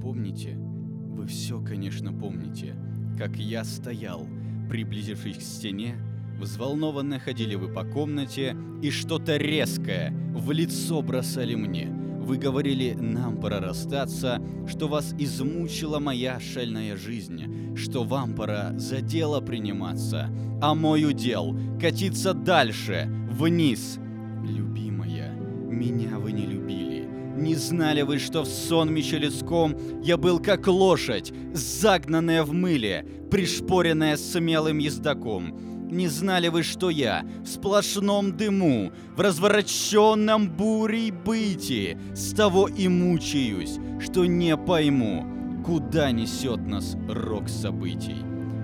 помните, вы все, конечно, помните, как я стоял, приблизившись к стене, взволнованно ходили вы по комнате и что-то резкое в лицо бросали мне. Вы говорили, нам пора расстаться, что вас измучила моя шальная жизнь, что вам пора за дело приниматься, а мой удел катиться дальше, вниз. Любимая, меня вы не любили. Не знали вы, что в сонмище людском я был как лошадь, загнанная в мыле, пришпоренная смелым ездаком. Не знали вы, что я в сплошном дыму, в развороченном бурей бытии, с того и мучаюсь, что не пойму, куда несет нас рок событий.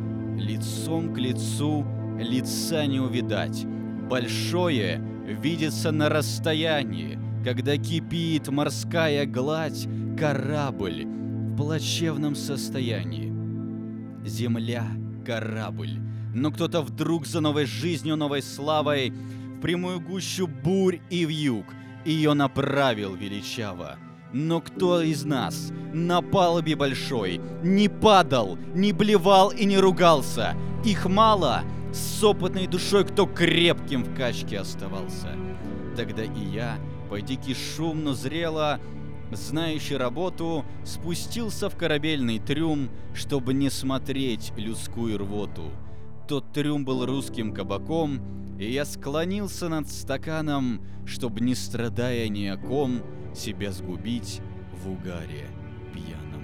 Лицом к лицу лица не увидать, большое видится на расстоянии, когда кипит морская гладь, корабль в плачевном состоянии. Земля — корабль, но кто-то вдруг за новой жизнью, новой славой в прямую гущу бурь и вьюг ее направил величаво. Но кто из нас на палубе большой не падал, не блевал и не ругался? Их мало, с опытной душой кто крепким в качке оставался. Тогда и я, по-дики шумно зрело, знающий работу, спустился в корабельный трюм, чтобы не смотреть людскую рвоту. Тот трюм был русским кабаком, и я склонился над стаканом, чтобы, не страдая ни о ком, себя сгубить в угаре пьяном.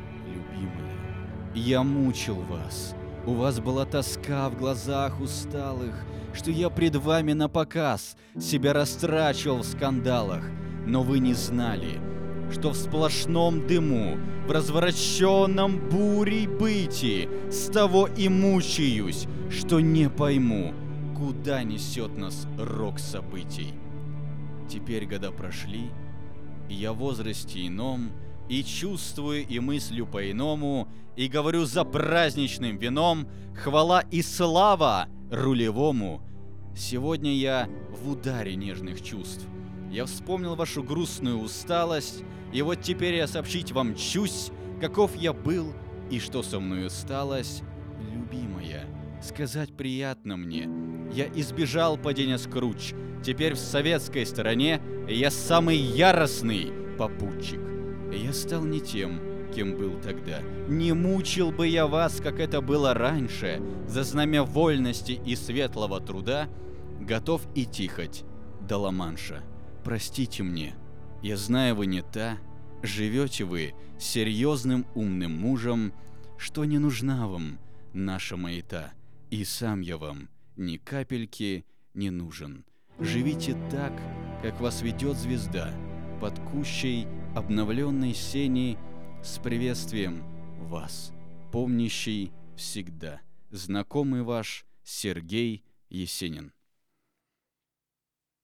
Любимая, я мучил вас, у вас была тоска в глазах усталых, что я пред вами напоказ себя растрачивал в скандалах, но вы не знали, что в сплошном дыму, в развороченном бурей бытии, с того и мучаюсь, что не пойму, куда несет нас рок событий. Теперь года прошли, и я в возрасте ином, и чувствую, и мыслю по-иному, и говорю за праздничным вином хвала и слава рулевому. Сегодня я в ударе нежных чувств. Я вспомнил вашу грустную усталость, и вот теперь я сообщить вам чусь, каков я был и что со мною сталось. Любимая, сказать приятно мне, я избежал падения с круч. Теперь в советской стороне я самый яростный попутчик. Я стал не тем, кем был тогда. Не мучил бы я вас, как это было раньше, за знамя вольности и светлого труда, готов идти хоть до Ла-Манша. Простите мне, я знаю, вы не та, живете вы серьезным умным мужем, что не нужна вам наша маята, и сам я вам ни капельки не нужен. Живите так, как вас ведет звезда, под кущей обновленной сени, с приветствием вас, помнящий всегда, знакомый ваш Сергей Есенин.